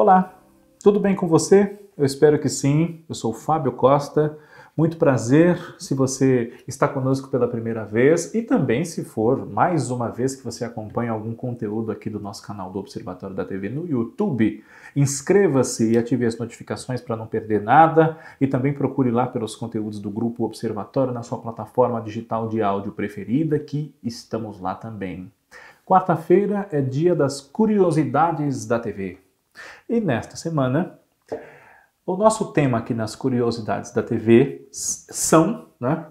Olá, tudo bem com você? Eu espero que sim. Eu sou o Fábio Costa. Muito prazer se você está conosco pela primeira vez e também se for mais uma vez que você acompanha algum conteúdo aqui do nosso canal do Observatório da TV no YouTube. Inscreva-se e ative as notificações para não perder nada e também procure lá pelos conteúdos do Grupo Observatório na sua plataforma digital de áudio preferida, que estamos lá também. Quarta-feira é dia das curiosidades da TV. E nesta semana, o nosso tema aqui nas curiosidades da TV são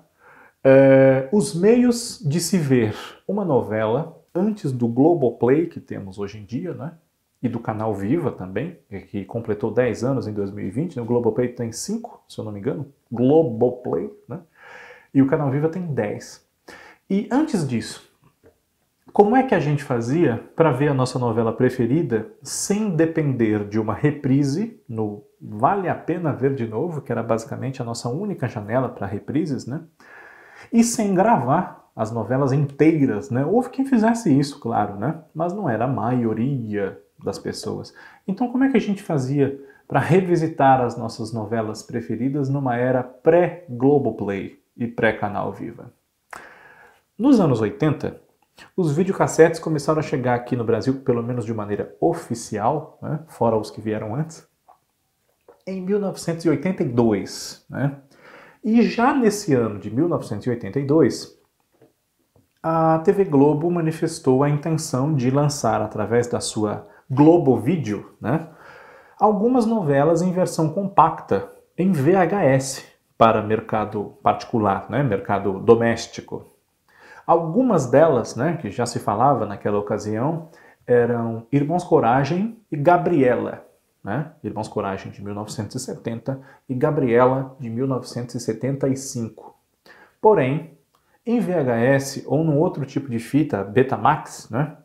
os meios de se ver uma novela antes do Globoplay que temos hoje em dia, e do canal Viva também, que completou 10 anos em 2020. O Globoplay tem 5, se eu não me engano, Globoplay, e o canal Viva tem 10. E antes disso, como é que a gente fazia para ver a nossa novela preferida sem depender de uma reprise no Vale a Pena Ver de Novo, que era basicamente a nossa única janela para reprises, e sem gravar as novelas inteiras, Houve quem fizesse isso, claro, mas não era a maioria das pessoas. Então como é que a gente fazia para revisitar as nossas novelas preferidas numa era pré-Globoplay e pré-Canal Viva? Nos anos 80, os videocassetes começaram a chegar aqui no Brasil, pelo menos de maneira oficial, fora os que vieram antes, em 1982. E já nesse ano de 1982, a TV Globo manifestou a intenção de lançar, através da sua Globo Vídeo, algumas novelas em versão compacta, em VHS, para mercado particular, mercado doméstico. Algumas delas, que já se falava naquela ocasião, eram Irmãos Coragem e Gabriela. Irmãos Coragem de 1970 e Gabriela de 1975. Porém, em VHS ou num outro tipo de fita, Betamax,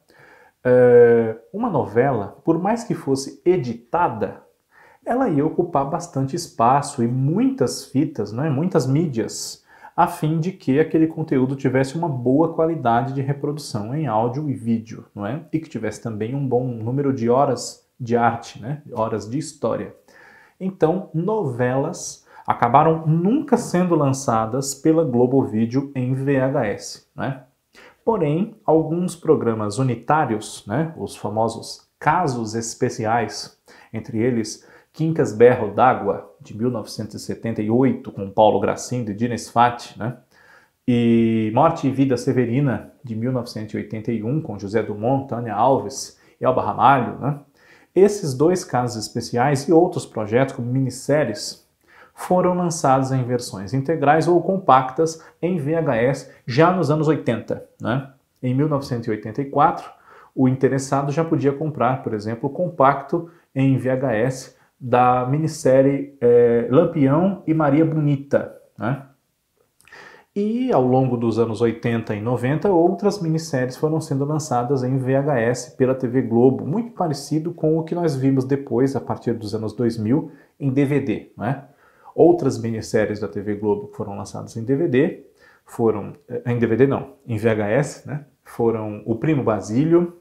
uma novela, por mais que fosse editada, ela ia ocupar bastante espaço e muitas fitas, muitas mídias, a fim de que aquele conteúdo tivesse uma boa qualidade de reprodução em áudio e vídeo, e que tivesse também um bom número de horas de arte, horas de história. Então, novelas acabaram nunca sendo lançadas pela Globo Vídeo em VHS. Porém, alguns programas unitários, os famosos casos especiais, entre eles Quincas Berro d'Água, de 1978, com Paulo Gracindo e Dina Sfati, e Morte e Vida Severina, de 1981, com José Dumont, Tânia Alves e Elba Ramalho. Esses dois casos especiais e outros projetos, como minisséries, foram lançados em versões integrais ou compactas em VHS já nos anos 80. Em 1984, o interessado já podia comprar, por exemplo, o compacto em VHS da minissérie Lampião e Maria Bonita. E ao longo dos anos 80 e 90, outras minisséries foram sendo lançadas em VHS pela TV Globo, muito parecido com o que nós vimos depois, a partir dos anos 2000, em DVD. Outras minisséries da TV Globo que foram lançadas em DVD foram, em VHS, foram O Primo Basílio,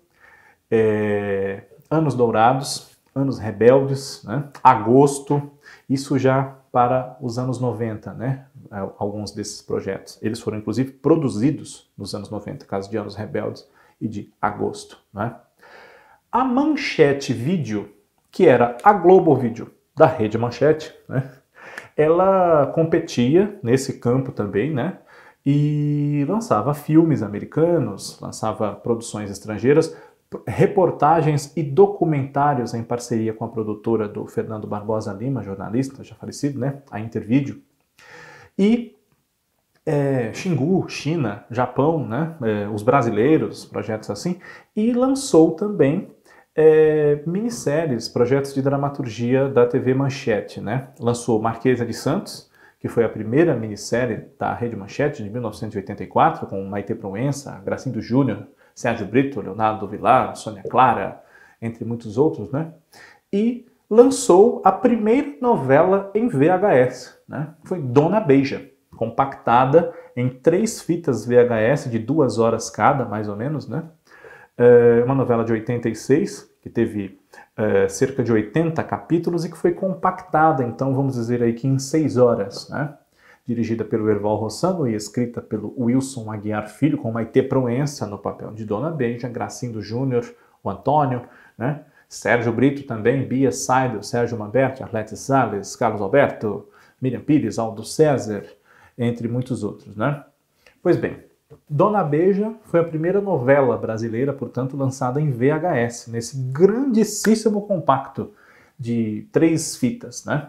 Anos Dourados, Anos Rebeldes, Agosto, isso já para os anos 90, alguns desses projetos. Eles foram, inclusive, produzidos nos anos 90, caso de Anos Rebeldes e de Agosto. A Manchete Vídeo, que era a Globo Vídeo da Rede Manchete, ela competia nesse campo também, e lançava filmes americanos, lançava produções estrangeiras, reportagens e documentários em parceria com a produtora do Fernando Barbosa Lima, jornalista já falecido, a Intervídeo, e Xingu, China, Japão, os brasileiros, projetos assim, e lançou também minisséries, projetos de dramaturgia da TV Manchete. Lançou Marquesa de Santos, que foi a primeira minissérie da Rede Manchete, de 1984, com Maite Proença, Gracindo Júnior, Sérgio Brito, Leonardo Vilar, Sônia Clara, entre muitos outros, e lançou a primeira novela em VHS, foi Dona Beija, compactada em 3 fitas VHS de 2 horas cada, mais ou menos, uma novela de 86, que teve cerca de 80 capítulos e que foi compactada, então vamos dizer aí que em 6 horas, né? Dirigida pelo Erval Rossano e escrita pelo Wilson Aguiar Filho, com Maitê Proença no papel de Dona Beija, Gracindo Júnior, o Antônio, né? Sérgio Brito também, Bia Seidel, Sérgio Mamberti, Arlete Salles, Carlos Alberto, Miriam Pires, Aldo César, entre muitos outros, né? Pois bem, Dona Beija foi a primeira novela brasileira, portanto, lançada em VHS, nesse grandíssimo compacto de 3 fitas, né?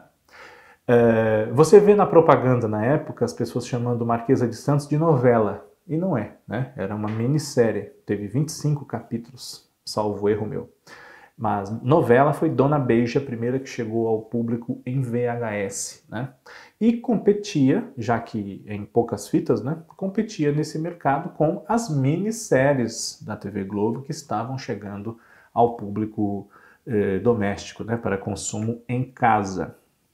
Você vê na propaganda na época as pessoas chamando Marquesa de Santos de novela, e não é, né? Era uma minissérie, teve 25 capítulos, salvo erro meu. Mas novela foi Dona Beija, a primeira que chegou ao público em VHS, né? E competia, já que em poucas fitas, né? Competia nesse mercado com as minisséries da TV Globo que estavam chegando ao público doméstico, né? Para consumo em casa.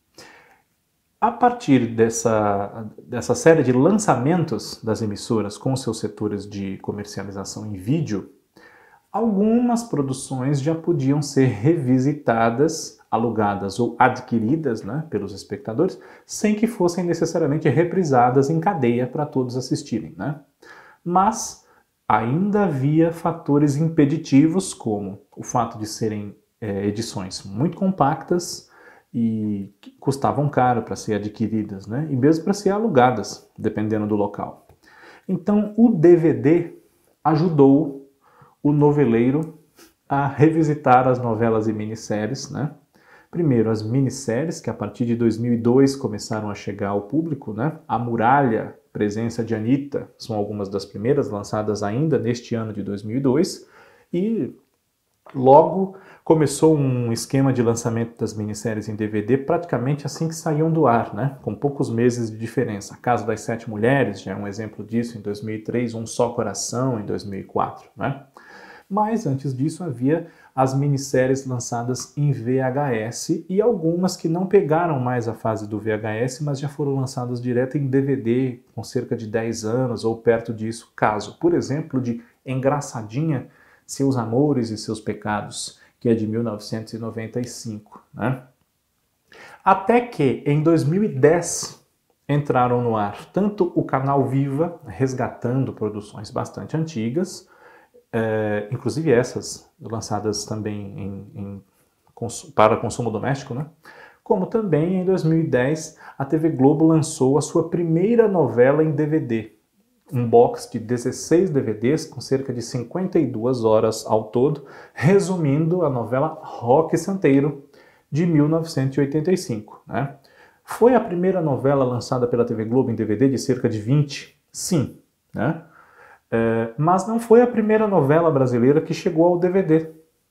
A partir dessa série de lançamentos das emissoras com seus setores de comercialização em vídeo, algumas produções já podiam ser revisitadas, alugadas ou adquiridas, né, pelos espectadores, sem que fossem necessariamente reprisadas em cadeia para todos assistirem, né? Mas ainda havia fatores impeditivos, como o fato de serem edições muito compactas e que custavam caro para ser adquiridas, né? E mesmo para ser alugadas, dependendo do local. Então, o DVD ajudou o noveleiro a revisitar as novelas e minisséries, né? Primeiro, as minisséries, que a partir de 2002 começaram a chegar ao público, né? A Muralha, presença de Anitta, são algumas das primeiras lançadas ainda neste ano de 2002, e logo começou um esquema de lançamento das minisséries em DVD praticamente assim que saíam do ar, né? Com poucos meses de diferença. A Casa das Sete Mulheres já é um exemplo disso em 2003, Um Só Coração em 2004, né? Mas antes disso havia as minisséries lançadas em VHS e algumas que não pegaram mais a fase do VHS, mas já foram lançadas direto em DVD com cerca de 10 anos ou perto disso. Caso, por exemplo, de Engraçadinha, Seus Amores e Seus Pecados, que é de 1995, né? Até que, em 2010, entraram no ar tanto o canal Viva, resgatando produções bastante antigas, inclusive essas lançadas também para consumo doméstico, né? Como também em 2010 a TV Globo lançou a sua primeira novela em DVD, um box de 16 DVDs com cerca de 52 horas ao todo, resumindo a novela Roque Santeiro, de 1985. Né? Foi a primeira novela lançada pela TV Globo em DVD de cerca de 20? Sim. Né? Mas não foi a primeira novela brasileira que chegou ao DVD.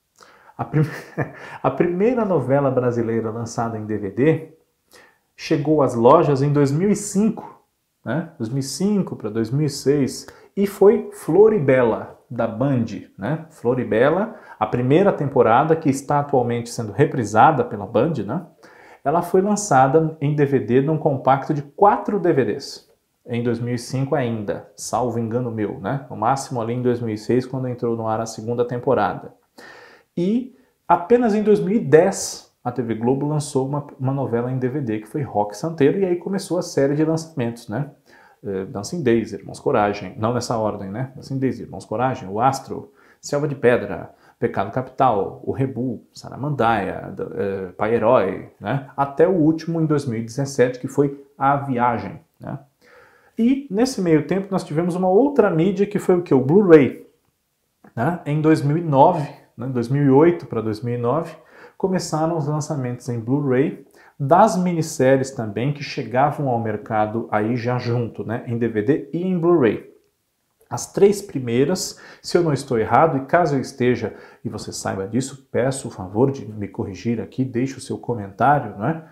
A primeira novela brasileira lançada em DVD chegou às lojas em 2005, né? 2005 para 2006, e foi Floribela, da Band. Né? Floribela, a primeira temporada que está atualmente sendo reprisada pela Band, né? Ela foi lançada em DVD num compacto de 4 DVDs. Em 2005 ainda, salvo engano meu, né? No máximo ali em 2006, quando entrou no ar a segunda temporada. E apenas em 2010 a TV Globo lançou uma novela em DVD que foi Roque Santeiro, e aí começou a série de lançamentos, né? Dancing Days, Irmãos Coragem, não nessa ordem, né? Dancing Days, Irmãos Coragem, O Astro, Selva de Pedra, Pecado Capital, O Rebu, Saramandaia, Pai Herói, né? Até o último em 2017, que foi A Viagem, né? E nesse meio tempo nós tivemos uma outra mídia que foi o que? O Blu-ray. Né? Em 2009, né? 2008 para 2009, começaram os lançamentos em Blu-ray das minisséries também que chegavam ao mercado aí já junto, né? Em DVD e em Blu-ray. As 3 primeiras, se eu não estou errado, e caso eu esteja e você saiba disso, peço o favor de me corrigir aqui, deixe o seu comentário, né?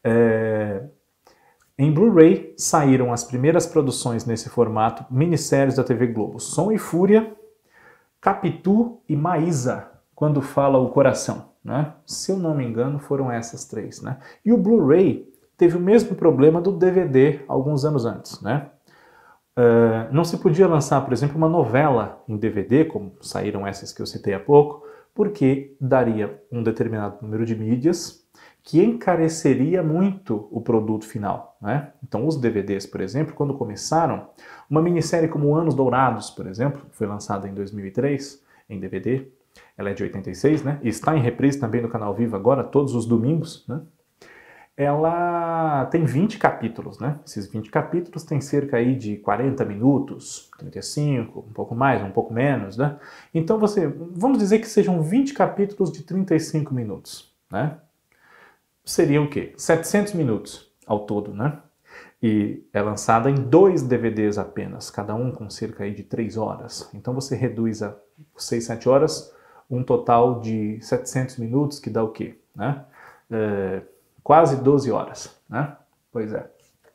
Em Blu-ray saíram as primeiras produções nesse formato, minisséries da TV Globo, Som e Fúria, Capitu e Maísa, Quando Fala o Coração. Né? Se eu não me engano, foram essas 3. Né? E o Blu-ray teve o mesmo problema do DVD alguns anos antes. Né? Não se podia lançar, por exemplo, uma novela em DVD, como saíram essas que eu citei há pouco, porque daria um determinado número de mídias que encareceria muito o produto final, né? Então os DVDs, por exemplo, quando começaram, uma minissérie como Anos Dourados, por exemplo, foi lançada em 2003 em DVD, ela é de 86, né? E está em reprise também no Canal Vivo agora, todos os domingos, né? Ela tem 20 capítulos, né? Esses 20 capítulos têm cerca aí de 40 minutos, 35, um pouco mais, um pouco menos, né? Então vamos dizer que sejam 20 capítulos de 35 minutos, né? Seriam o quê? 700 minutos ao todo, né? E é lançada em 2 DVDs apenas, cada um com cerca aí de 3 horas. Então você reduz a 6, 7 horas, um total de 700 minutos, que dá o quê? Né? Quase 12 horas, né? Pois é.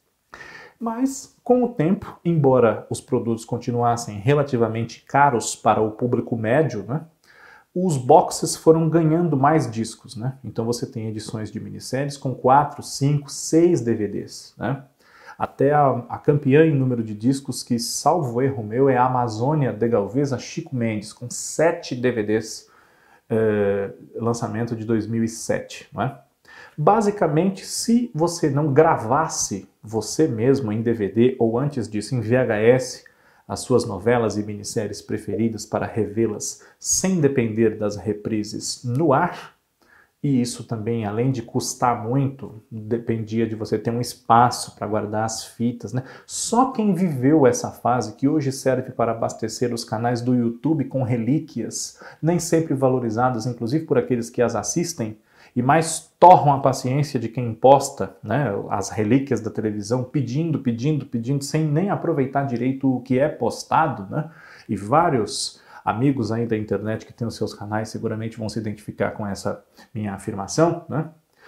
Mas, com o tempo, embora os produtos continuassem relativamente caros para o público médio, né? Os boxes foram ganhando mais discos, né? Então você tem edições de minisséries com 4, 5, 6 DVDs, né? Até a campeã em número de discos, que, salvo erro meu, é a Amazônia de Galvez, a Chico Mendes, com 7 DVDs, lançamento de 2007, não é? Basicamente, se você não gravasse você mesmo em DVD ou antes disso em VHS, as suas novelas e minisséries preferidas para revê-las sem depender das reprises no ar, e isso também, além de custar muito, dependia de você ter um espaço para guardar as fitas, né? Só quem viveu essa fase, que hoje serve para abastecer os canais do YouTube com relíquias, nem sempre valorizadas, inclusive por aqueles que as assistem, e mais torram a paciência de quem posta, né, as relíquias da televisão, pedindo, sem nem aproveitar direito o que é postado, né? E vários amigos aí da internet que têm os seus canais seguramente vão se identificar com essa minha afirmação, né?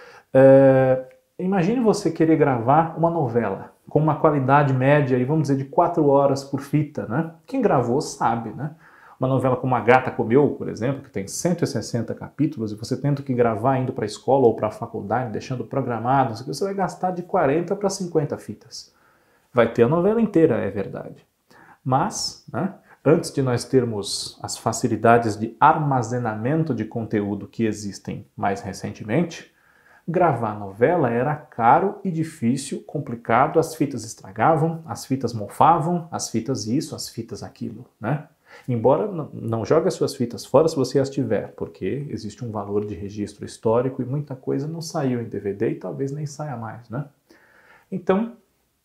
Imagine você querer gravar uma novela com uma qualidade média, e vamos dizer, de 4 horas por fita, né? Quem gravou sabe, né? Uma novela como A Gata Comeu, por exemplo, que tem 160 capítulos, e você tendo que gravar indo para a escola ou para a faculdade, deixando programado, você vai gastar de 40 para 50 fitas. Vai ter a novela inteira, é verdade. Mas, né, antes de nós termos as facilidades de armazenamento de conteúdo que existem mais recentemente, gravar novela era caro e difícil, complicado, as fitas estragavam, as fitas mofavam, as fitas isso, as fitas aquilo, né? Embora não jogue as suas fitas fora se você as tiver, porque existe um valor de registro histórico e muita coisa não saiu em DVD e talvez nem saia mais, né? Então,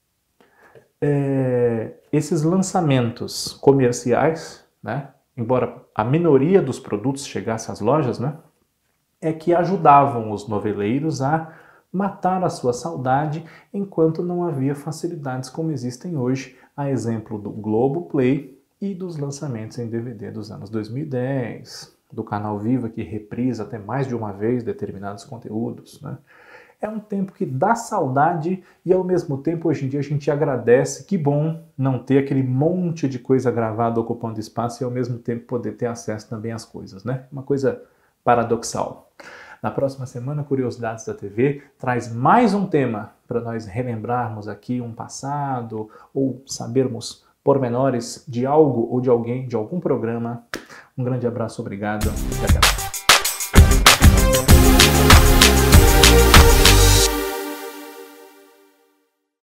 esses lançamentos comerciais, né, embora a minoria dos produtos chegasse às lojas, né, é que ajudavam os noveleiros a matar a sua saudade enquanto não havia facilidades como existem hoje, a exemplo do Globoplay e dos lançamentos em DVD dos anos 2010, do Canal Viva, que reprisa até mais de uma vez determinados conteúdos, né? É um tempo que dá saudade e, ao mesmo tempo, hoje em dia a gente agradece. Que bom não ter aquele monte de coisa gravada ocupando espaço e, ao mesmo tempo, poder ter acesso também às coisas, né? Uma coisa paradoxal. Na próxima semana, Curiosidades da TV traz mais um tema para nós relembrarmos aqui um passado ou sabermos pormenores de algo ou de alguém, de algum programa. Um grande abraço, obrigado e até mais.